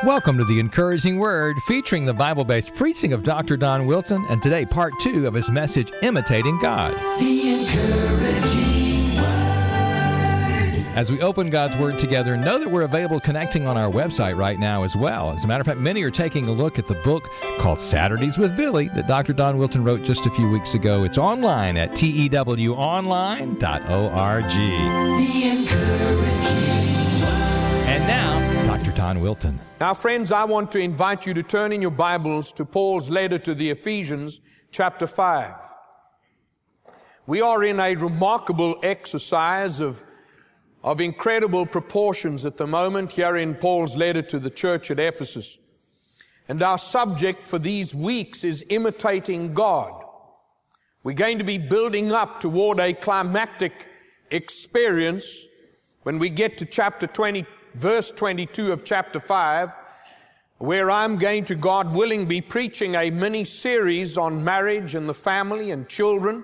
Welcome to the Encouraging Word, featuring the Bible-based preaching of Dr. Don Wilton, and today part 2 of his message, Imitating God. The Encouraging Word. As we open God's Word together, know that we're available connecting on our website right now as well. As a matter of fact, many are taking a look at the book called Saturdays with Billy that Dr. Don Wilton wrote just a few weeks ago. It's online at tewonline.org. The Encouraging Word. And now, Dr. Don Wilton. Now, friends, I want to invite you to turn in your Bibles to Paul's letter to the Ephesians, chapter 5. We are in a remarkable exercise of incredible proportions at the moment here in Paul's letter to the church at Ephesus. And our subject for these weeks is imitating God. We're going to be building up toward a climactic experience when we get to chapter 20, verse 22 of chapter 5, where I'm going to, God willing, be preaching a mini-series on marriage and the family and children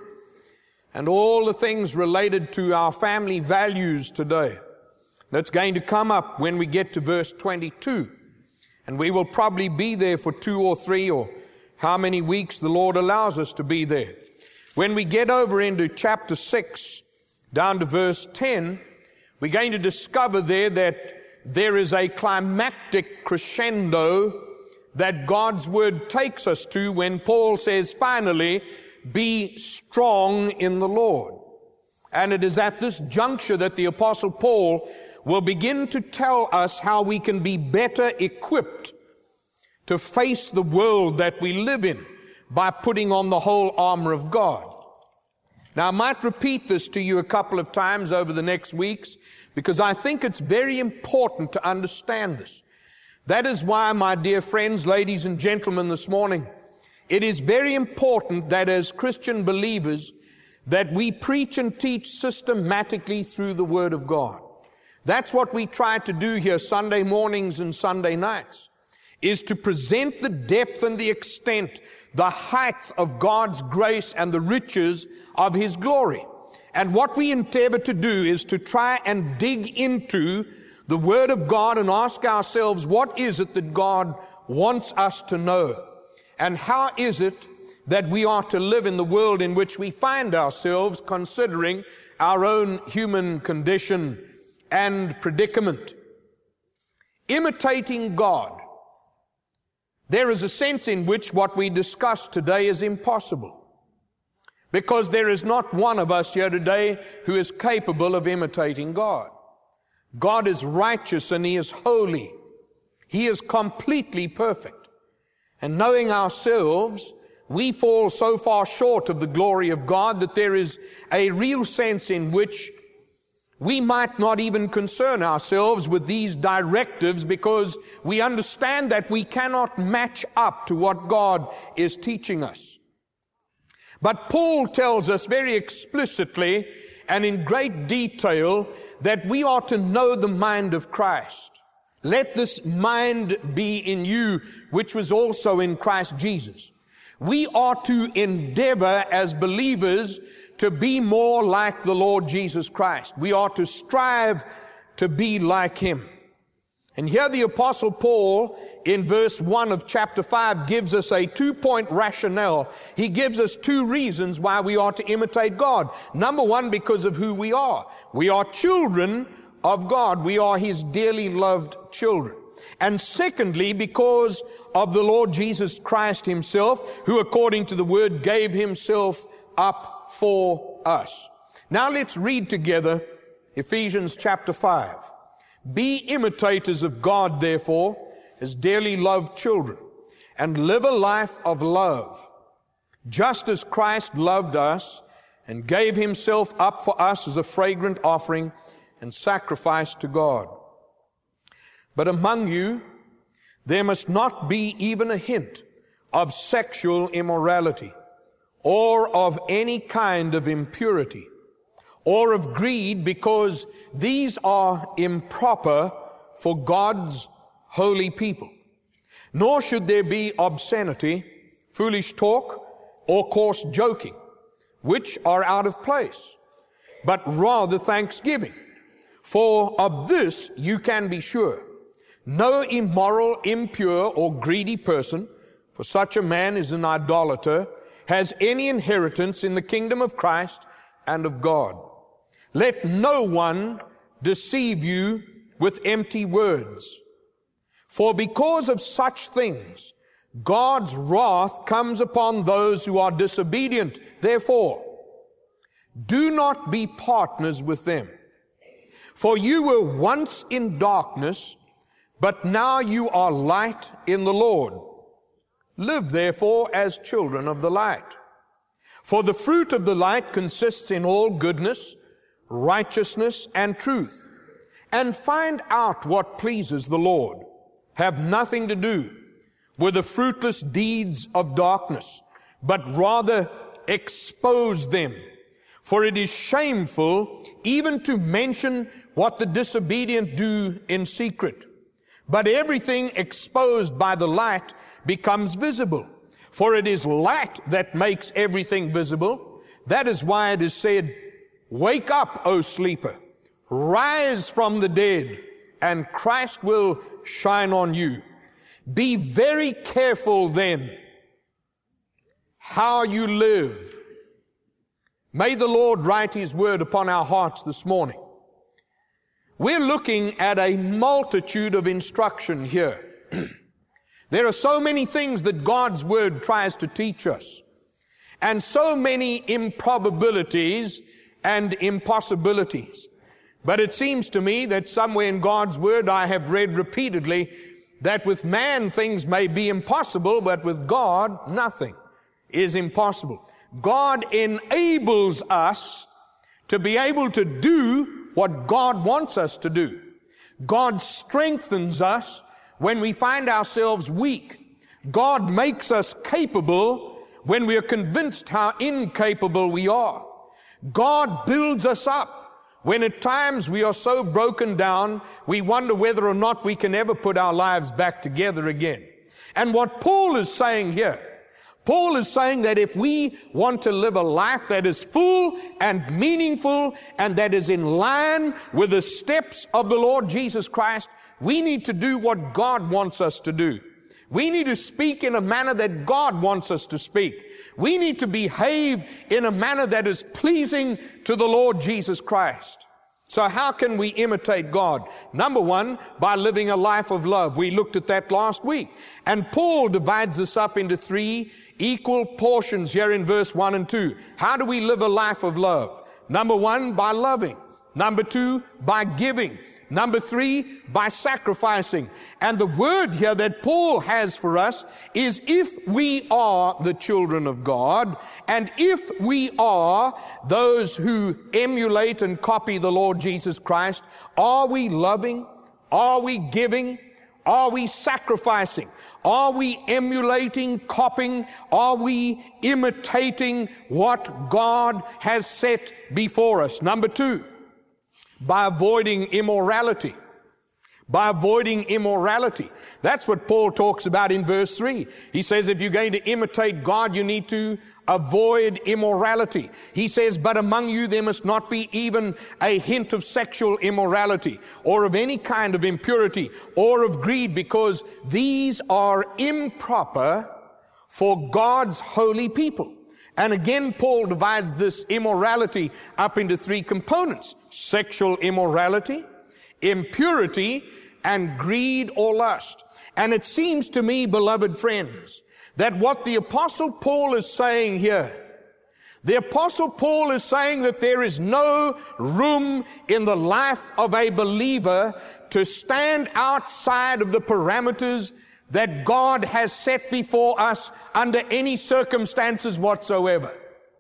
and all the things related to our family values today. That's going to come up when we get to verse 22. And we will probably be there for 2 or 3 or how many weeks the Lord allows us to be there. When we get over into chapter 6, down to verse 10, we're going to discover there that there is a climactic crescendo that God's Word takes us to when Paul says, finally, be strong in the Lord. And it is at this juncture that the Apostle Paul will begin to tell us how we can be better equipped to face the world that we live in by putting on the whole armor of God. Now, I might repeat this to you a couple of times over the next weeks because I think it's very important to understand this. That is why, my dear friends, ladies and gentlemen, this morning, it is very important that as Christian believers that we preach and teach systematically through the Word of God. That's what we try to do here Sunday mornings and Sunday nights, is to present the depth and the extent, the height of God's grace and the riches of His glory. And what we endeavor to do is to try and dig into the Word of God and ask ourselves, what is it that God wants us to know? And how is it that we are to live in the world in which we find ourselves, considering our own human condition and predicament? Imitating God. There is a sense in which what we discuss today is impossible, because there is not one of us here today who is capable of imitating God. God is righteous and He is holy. He is completely perfect. And knowing ourselves, we fall so far short of the glory of God that there is a real sense in which we might not even concern ourselves with these directives, because we understand that we cannot match up to what God is teaching us. But Paul tells us very explicitly and in great detail that we are to know the mind of Christ. Let this mind be in you, which was also in Christ Jesus. We are to endeavor as believers to be more like the Lord Jesus Christ. We are to strive to be like Him. And here the Apostle Paul, in verse 1 of chapter 5, gives us a 2-point rationale. He gives us 2 reasons why we are to imitate God. Number 1, because of who we are. We are children of God. We are His dearly loved children. And secondly, because of the Lord Jesus Christ Himself, who according to the Word gave Himself up for us. Now let's read together Ephesians chapter 5. Be imitators of God, therefore, as dearly loved children, and live a life of love, just as Christ loved us and gave Himself up for us as a fragrant offering and sacrifice to God. But among you there must not be even a hint of sexual immorality, or of any kind of impurity, or of greed, because these are improper for God's holy people. Nor should there be obscenity, foolish talk, or coarse joking, which are out of place, but rather thanksgiving. For of this you can be sure, No immoral, impure, or greedy person, for such a man is an idolater, has any inheritance in the kingdom of Christ and of God. Let no one deceive you with empty words. For because of such things, God's wrath comes upon those who are disobedient. Therefore, do not be partners with them. For you were once in darkness, but now you are light in the Lord. Live therefore as children of the light. For the fruit of the light consists in all goodness, righteousness, and truth. And find out what pleases the Lord. Have nothing to do with the fruitless deeds of darkness, but rather expose them. For it is shameful even to mention what the disobedient do in secret. But everything exposed by the light becomes visible. For it is light that makes everything visible. That is why it is said, wake up, O sleeper, rise from the dead, and Christ will shine on you. Be very careful then how you live. May the Lord write His word upon our hearts this morning. We're looking at a multitude of instruction here. There are so many things that God's word tries to teach us, and so many improbabilities and impossibilities. But it seems to me that somewhere in God's word I have read repeatedly that with man things may be impossible, but with God nothing is impossible. God enables us to be able to do what God wants us to do. God strengthens us when we find ourselves weak. God makes us capable when we are convinced how incapable we are. God builds us up when at times we are so broken down, we wonder whether or not we can ever put our lives back together again. And what Paul is saying here, Paul is saying that if we want to live a life that is full and meaningful and that is in line with the steps of the Lord Jesus Christ, we need to do what God wants us to do. We need to speak in a manner that God wants us to speak. We need to behave in a manner that is pleasing to the Lord Jesus Christ. So how can we imitate God? Number one, by living a life of love. We looked at that last week. And Paul divides this up into 3 equal portions here in verse 1 and 2. How do we live a life of love? Number 1, by loving. Number 2, by giving. Number 3, by sacrificing. And the word here that Paul has for us is if we are the children of God, and if we are those who emulate and copy the Lord Jesus Christ, are we loving? Are we giving? Are we sacrificing? Are we emulating, copying? Are we imitating what God has set before us? Number 2, by avoiding immorality. By avoiding immorality. That's what Paul talks about in verse 3. He says if you're going to imitate God, you need to avoid immorality. He says, but among you there must not be even a hint of sexual immorality or of any kind of impurity or of greed, because these are improper for God's holy people. And again, Paul divides this immorality up into 3 components: sexual immorality, impurity, and greed or lust. And it seems to me, beloved friends, that what the Apostle Paul is saying here, the Apostle Paul is saying that there is no room in the life of a believer to stand outside of the parameters that God has set before us under any circumstances whatsoever.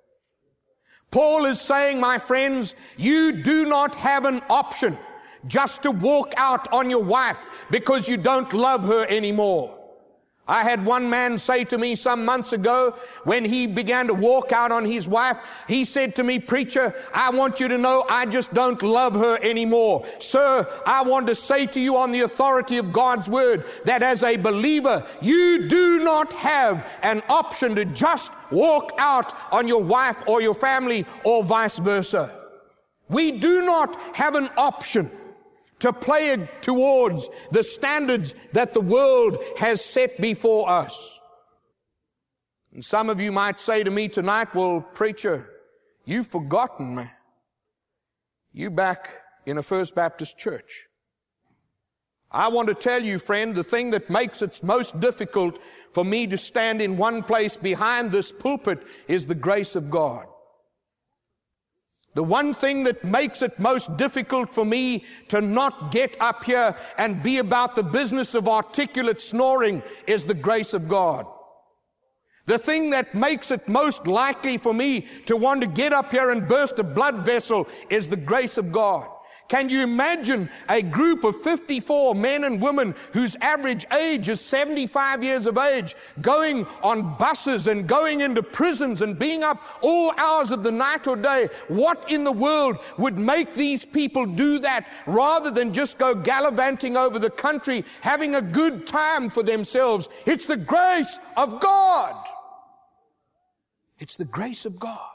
Paul is saying, my friends, you do not have an option just to walk out on your wife because you don't love her anymore. I had one man say to me some months ago, when he began to walk out on his wife, he said to me, preacher, I want you to know I just don't love her anymore. Sir, I want to say to you on the authority of God's word that as a believer, you do not have an option to just walk out on your wife or your family or vice versa. We do not have an option to play towards the standards that the world has set before us. And some of you might say to me tonight, well, preacher, you've forgotten, man. You back in a First Baptist church. I want to tell you, friend, the thing that makes it most difficult for me to stand in one place behind this pulpit is the grace of God. The one thing that makes it most difficult for me to not get up here and be about the business of articulate snoring is the grace of God. The thing that makes it most likely for me to want to get up here and burst a blood vessel is the grace of God. Can you imagine a group of 54 men and women whose average age is 75 years of age going on buses and going into prisons and being up all hours of the night or day? What in the world would make these people do that rather than just go gallivanting over the country, having a good time for themselves? It's the grace of God. It's the grace of God.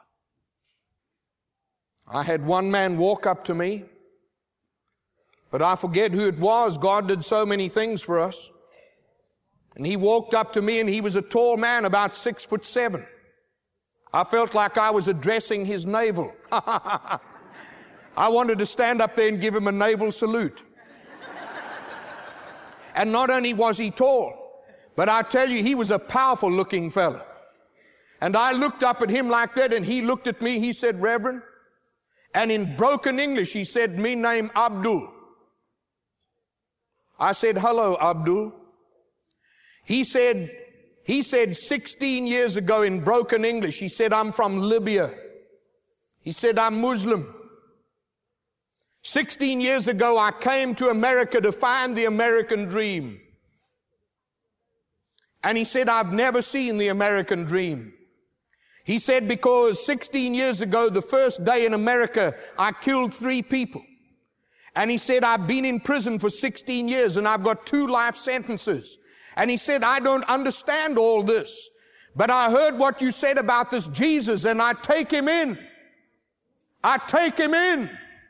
I had one man walk up to me, but I forget who it was. God did so many things for us. And he walked up to me, and he was a tall man, about 6'7". I felt like I was addressing his navel. I wanted to stand up there and give him a naval salute. And not only was he tall, but I tell you, he was a powerful looking fellow. And I looked up at him like that, and he looked at me. He said, Reverend. And in broken English, he said, me name Abdul. I said, hello, Abdul. He said 16 years ago in broken English, he said, I'm from Libya. He said, I'm Muslim. 16 years ago, I came to America to find the American dream. And he said, I've never seen the American dream. He said, because 16 years ago, the first day in America, I killed 3 people. And he said, I've been in prison for 16 years and I've got 2 life sentences. And he said, I don't understand all this, but I heard what you said about this Jesus and I take him in. I take him in.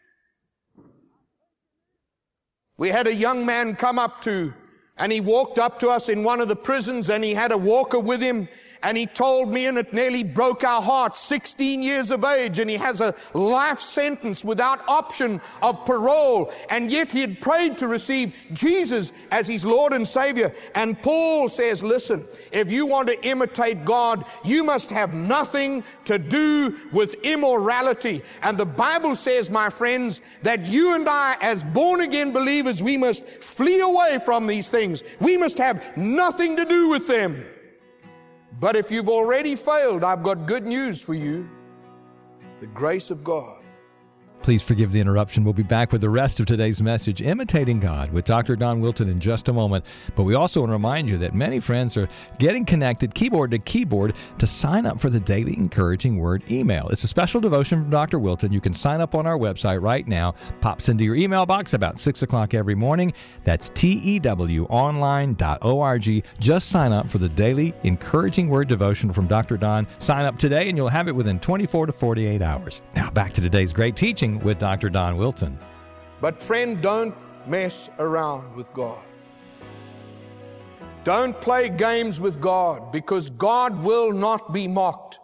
We had a young man come up and he walked up to us in one of the prisons, and he had a walker with him. And he told me, and it nearly broke our hearts, 16 years of age, and he has a life sentence without option of parole, and yet he had prayed to receive Jesus as his Lord and Savior. And Paul says, listen, if you want to imitate God, you must have nothing to do with immorality. And the Bible says, my friends, that you and I, as born-again believers, we must flee away from these things. We must have nothing to do with them. But if you've already failed, I've got good news for you. The grace of God. Please forgive the interruption. We'll be back with the rest of today's message, Imitating God, with Dr. Don Wilton in just a moment. But we also want to remind you that many friends are getting connected keyboard to keyboard to sign up for the Daily Encouraging Word email. It's a special devotion from Dr. Wilton. You can sign up on our website right now. Pops into your email box about 6 o'clock every morning. That's tewonline.org. Just sign up for the Daily Encouraging Word devotion from Dr. Don. Sign up today and you'll have it within 24 to 48 hours. Now back to today's great teaching with Dr. Don Wilton. But friend, don't mess around with God. Don't play games with God, because God will not be mocked.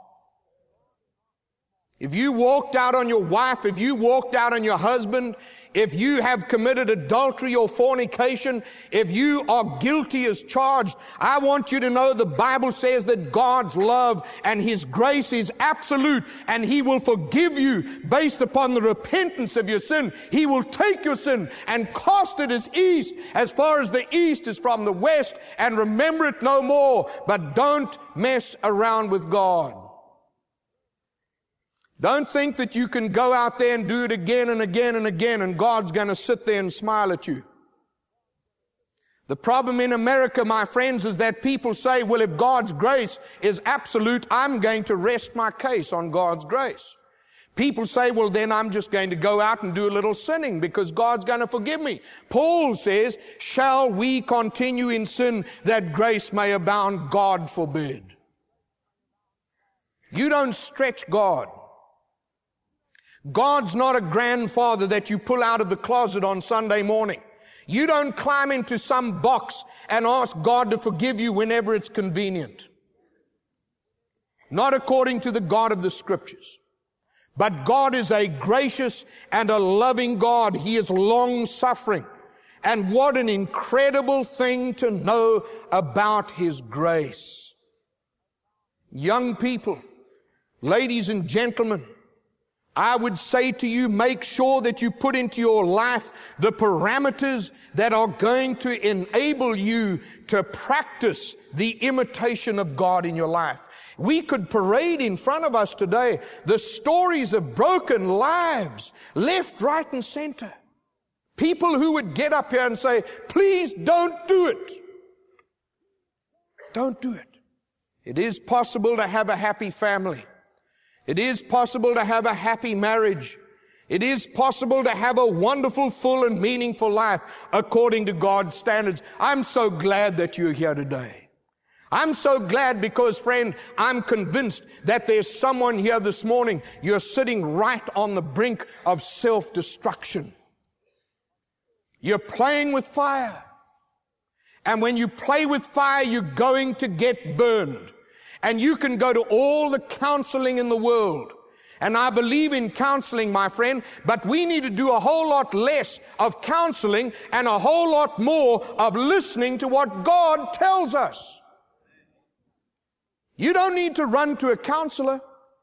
If you walked out on your wife, if you walked out on your husband, if you have committed adultery or fornication, if you are guilty as charged, I want you to know the Bible says that God's love and His grace is absolute, and He will forgive you based upon the repentance of your sin. He will take your sin and cast it as far as the east is from the west, and remember it no more. But don't mess around with God. Don't think that you can go out there and do it again and again and again, and God's going to sit there and smile at you. The problem in America, my friends, is that people say, well, if God's grace is absolute, I'm going to rest my case on God's grace. People say, well, then I'm just going to go out and do a little sinning because God's going to forgive me. Paul says, shall we continue in sin that grace may abound? God forbid. You don't stretch God. God's not a grandfather that you pull out of the closet on Sunday morning. You don't climb into some box and ask God to forgive you whenever it's convenient. Not according to the God of the Scriptures. But God is a gracious and a loving God. He is long-suffering. And what an incredible thing to know about His grace. Young people, ladies and gentlemen, I would say to you, make sure that you put into your life the parameters that are going to enable you to practice the imitation of God in your life. We could parade in front of us today the stories of broken lives, left, right, and center. People who would get up here and say, please don't do it. Don't do it. It is possible to have a happy family. It is possible to have a happy marriage. It is possible to have a wonderful, full, and meaningful life according to God's standards. I'm so glad that you're here today. I'm so glad because, friend, I'm convinced that there's someone here this morning. You're sitting right on the brink of self-destruction. You're playing with fire. And when you play with fire, you're going to get burned. And you can go to all the counseling in the world. And I believe in counseling, my friend, but we need to do a whole lot less of counseling and a whole lot more of listening to what God tells us. You don't need to run to a counselor.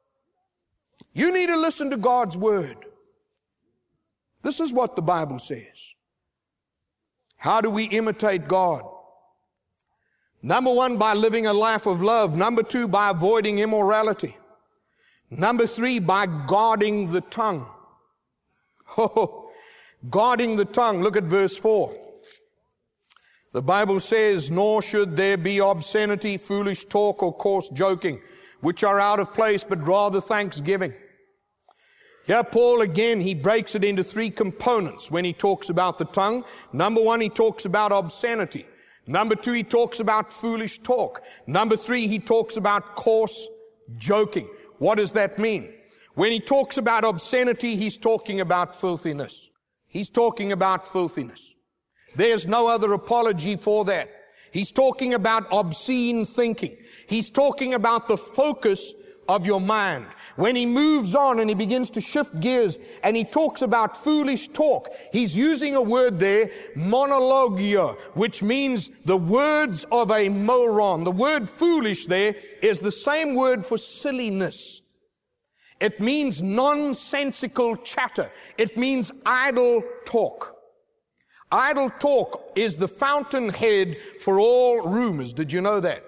You need to listen to God's Word. This is what the Bible says. How do we imitate God? Number one, by living a life of love. Number two, by avoiding immorality. Number three, by guarding the tongue. Oh, guarding the tongue. Look at verse 4. The Bible says, nor should there be obscenity, foolish talk, or coarse joking, which are out of place, but rather thanksgiving. Here Paul again, he breaks it into three components when he talks about the tongue. Number one, he talks about obscenity. Number two, he talks about foolish talk. Number three, he talks about coarse joking. What does that mean? When he talks about obscenity, he's talking about filthiness. He's talking about filthiness. There's no other apology for that. He's talking about obscene thinking. He's talking about the focus of your mind. When he moves on and he begins to shift gears and he talks about foolish talk, he's using a word there, monologia, which means the words of a moron. The word foolish there is the same word for silliness. It means nonsensical chatter. It means idle talk. Idle talk is the fountainhead for all rumors. Did you know that?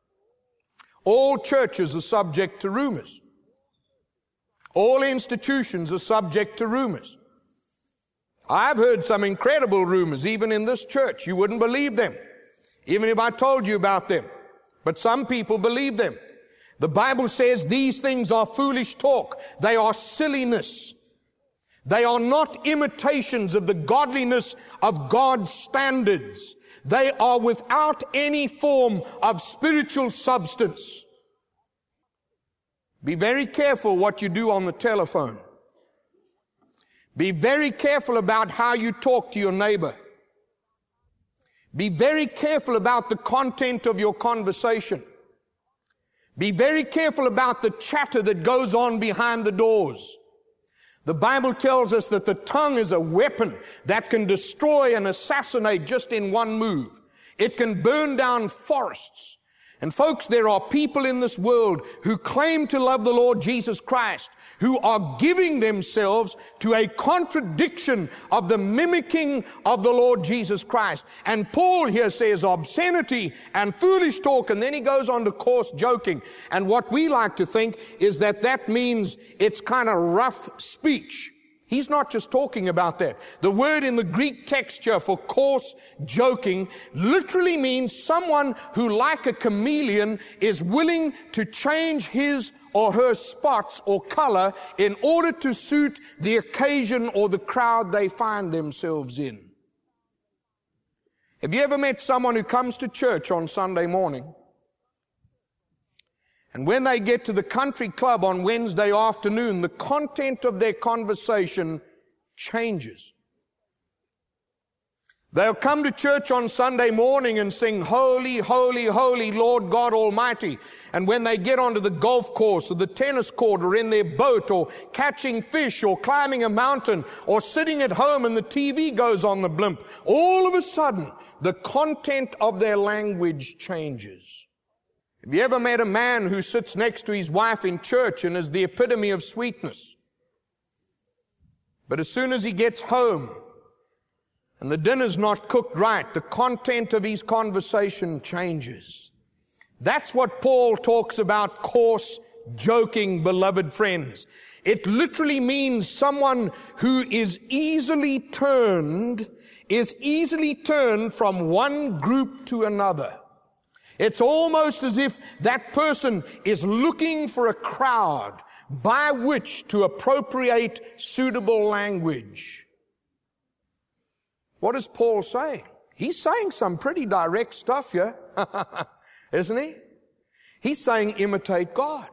All churches are subject to rumors. All institutions are subject to rumors. I've heard some incredible rumors, even in this church. You wouldn't believe them, even if I told you about them. But some people believe them. The Bible says these things are foolish talk. They are silliness. They are not imitations of the godliness of God's standards. They are without any form of spiritual substance. Be very careful what you do on the telephone. Be very careful about how you talk to your neighbor. Be very careful about the content of your conversation. Be very careful about the chatter that goes on behind the doors. The Bible tells us that the tongue is a weapon that can destroy and assassinate just in one move. It can burn down forests. And folks, there are people in this world who claim to love the Lord Jesus Christ, who are giving themselves to a contradiction of the mimicking of the Lord Jesus Christ. And Paul here says obscenity and foolish talk, and then he goes on to coarse joking. And what we like to think is that that means it's kind of rough speech. He's not just talking about that. The word in the Greek texture for coarse joking literally means someone who, like a chameleon, is willing to change his or her spots or color in order to suit the occasion or the crowd they find themselves in. Have you ever met someone who comes to church on Sunday morning And when they get to the country club on Wednesday afternoon, the content of their conversation changes. They'll come to church on Sunday morning and sing, "Holy, holy, holy, Lord God Almighty." And when they get onto the golf course or the tennis court or in their boat or catching fish or climbing a mountain or sitting at home and the TV goes on the blimp, all of a sudden the content of their language changes. Have you ever met a man who sits next to his wife in church and is the epitome of sweetness? But as soon as he gets home and the dinner's not cooked right, the content of his conversation changes. That's what Paul talks about, coarse, joking, beloved friends. It literally means someone who is easily turned from one group to another. It's almost as if that person is looking for a crowd by which to appropriate suitable language. What is Paul saying? He's saying some pretty direct stuff here, isn't he? He's saying imitate God.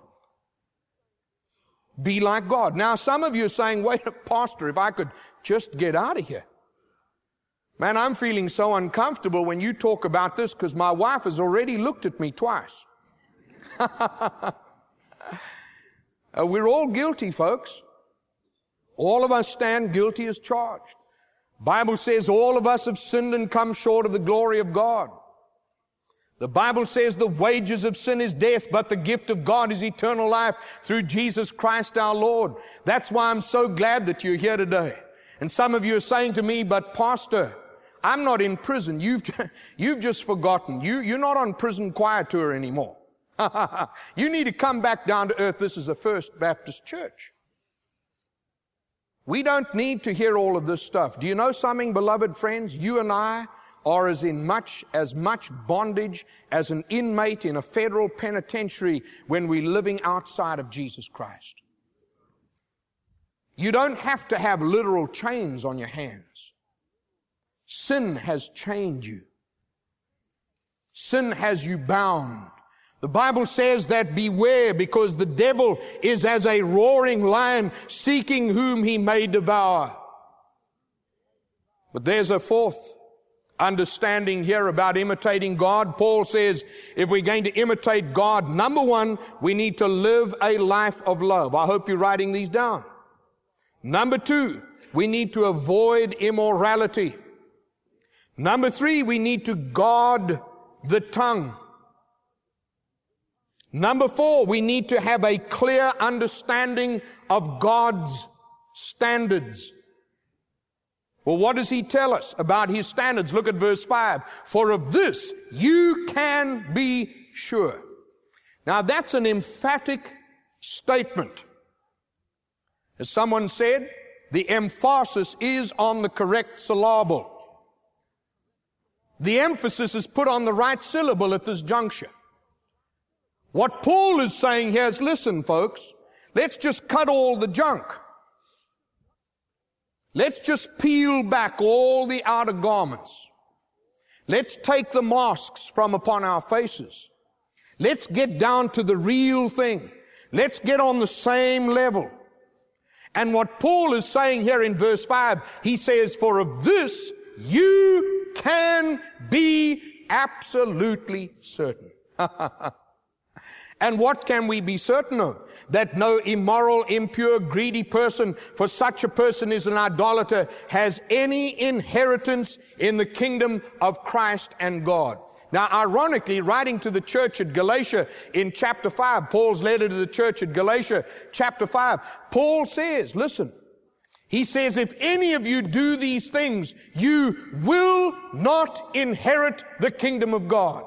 Be like God. Now some of you are saying, wait, Pastor, if I could just get out of here. Man, I'm feeling so uncomfortable when you talk about this because my wife has already looked at me twice. We're all guilty, folks. All of us stand guilty as charged. Bible says all of us have sinned and come short of the glory of God. The Bible says the wages of sin is death, but the gift of God is eternal life through Jesus Christ our Lord. That's why I'm so glad that you're here today. And some of you are saying to me, but Pastor, I'm not in prison. You've just forgotten. You're not on prison choir tour anymore. You need to come back down to earth. This is a First Baptist church. We don't need to hear all of this stuff. Do you know something, beloved friends? You and I are as much bondage as an inmate in a federal penitentiary when we're living outside of Jesus Christ. You don't have to have literal chains on your hands. Sin has chained you. Sin has you bound. The Bible says that beware, because the devil is as a roaring lion seeking whom he may devour. But there's a fourth understanding here about imitating God. Paul says if we're going to imitate God, number one, we need to live a life of love. I hope you're writing these down. Number two, we need to avoid immorality. Number three, we need to guard the tongue. Number four, we need to have a clear understanding of God's standards. Well, what does he tell us about his standards? Look at verse 5. For of this you can be sure. Now that's an emphatic statement. As someone said, the emphasis is on the correct syllable. The emphasis is put on the right syllable at this juncture. What Paul is saying here is, listen, folks, let's just cut all the junk. Let's just peel back all the outer garments. Let's take the masks from upon our faces. Let's get down to the real thing. Let's get on the same level. And what Paul is saying here in verse 5, he says, for of this you can be absolutely certain. And what can we be certain of? That no immoral, impure, greedy person, for such a person is an idolater, has any inheritance in the kingdom of Christ and God. Now, ironically, writing to the church at Galatia in chapter 5, Paul's letter to the church at Galatia, chapter 5, Paul says, listen, he says, if any of you do these things, you will not inherit the kingdom of God.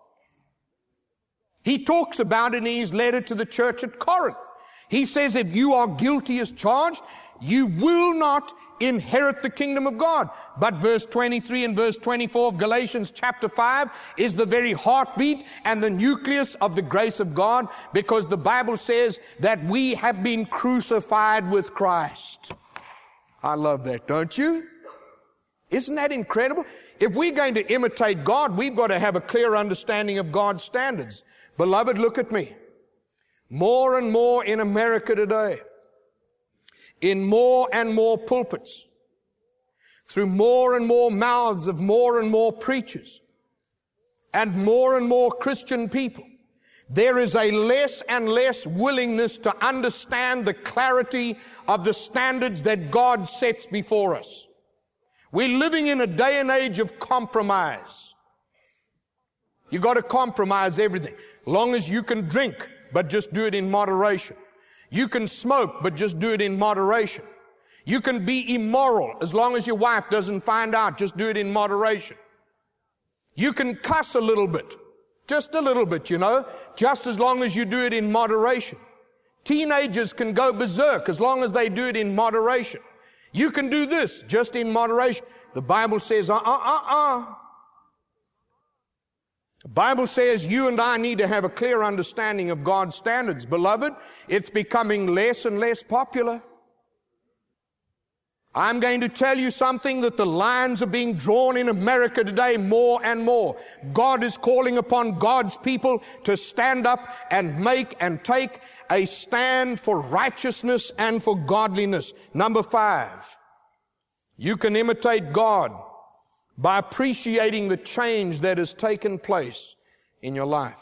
He talks about it in his letter to the church at Corinth. He says if you are guilty as charged, you will not inherit the kingdom of God. But verse 23 and verse 24 of Galatians chapter 5 is the very heartbeat and the nucleus of the grace of God, because the Bible says that we have been crucified with Christ. I love that, don't you? Isn't that incredible? If we're going to imitate God, we've got to have a clear understanding of God's standards. Beloved, look at me. More and more in America today, in more and more pulpits, through more and more mouths of more and more preachers, and more Christian people, there is a less and less willingness to understand the clarity of the standards that God sets before us. We're living in a day and age of compromise. You got to compromise everything. Long as you can drink, but just do it in moderation. You can smoke, but just do it in moderation. You can be immoral as long as your wife doesn't find out. Just do it in moderation. You can cuss a little bit. Just a little bit, just as long as you do it in moderation. Teenagers can go berserk as long as they do it in moderation. You can do this just in moderation. The Bible says, The Bible says you and I need to have a clear understanding of God's standards. Beloved, it's becoming less and less popular. I'm going to tell you something, that the lines are being drawn in America today more and more. God is calling upon God's people to stand up and make and take a stand for righteousness and for godliness. Number 5, you can imitate God by appreciating the change that has taken place in your life.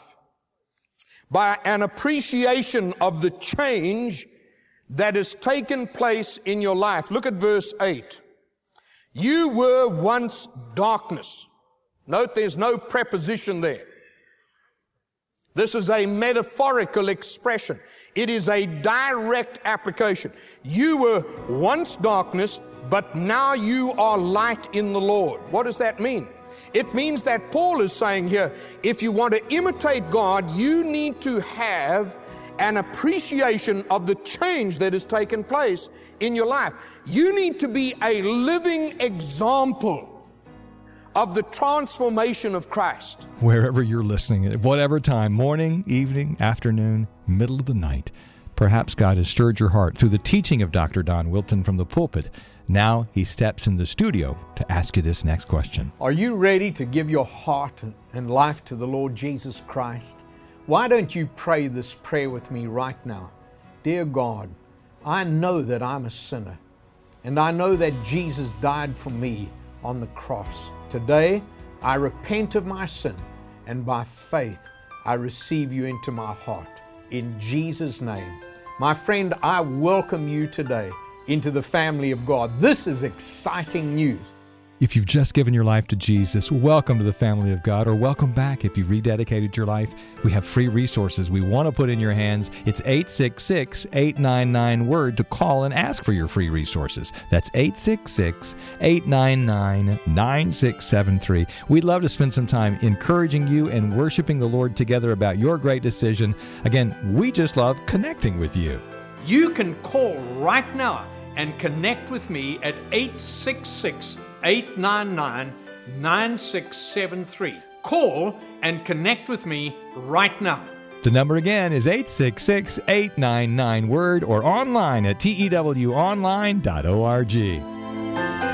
By an appreciation of the change that has taken place in your life. Look at verse 8. You were once darkness. Note there's no preposition there. This is a metaphorical expression. It is a direct application. You were once darkness, but now you are light in the Lord. What does that mean? It means that Paul is saying here, if you want to imitate God, you need to have an appreciation of the change that has taken place in your life. You need to be a living example of the transformation of Christ. Wherever you're listening, at whatever time, morning, evening, afternoon, middle of the night, perhaps God has stirred your heart through the teaching of Dr. Don Wilton from the pulpit. Now he steps in the studio to ask you this next question. Are you ready to give your heart and life to the Lord Jesus Christ? Why don't you pray this prayer with me right now? Dear God, I know that I'm a sinner, and I know that Jesus died for me on the cross. Today, I repent of my sin, and by faith, I receive you into my heart. In Jesus' name. My friend, I welcome you today into the family of God. This is exciting news. If you've just given your life to Jesus, welcome to the family of God, or welcome back if you've rededicated your life. We have free resources we want to put in your hands. It's 866-899-WORD to call and ask for your free resources. That's 866-899-9673. We'd love to spend some time encouraging you and worshiping the Lord together about your great decision. Again, we just love connecting with you. You can call right now and connect with me at 866-899-9673. Call and connect with me right now. The number again is 866-899-WORD or online at tewonline.org.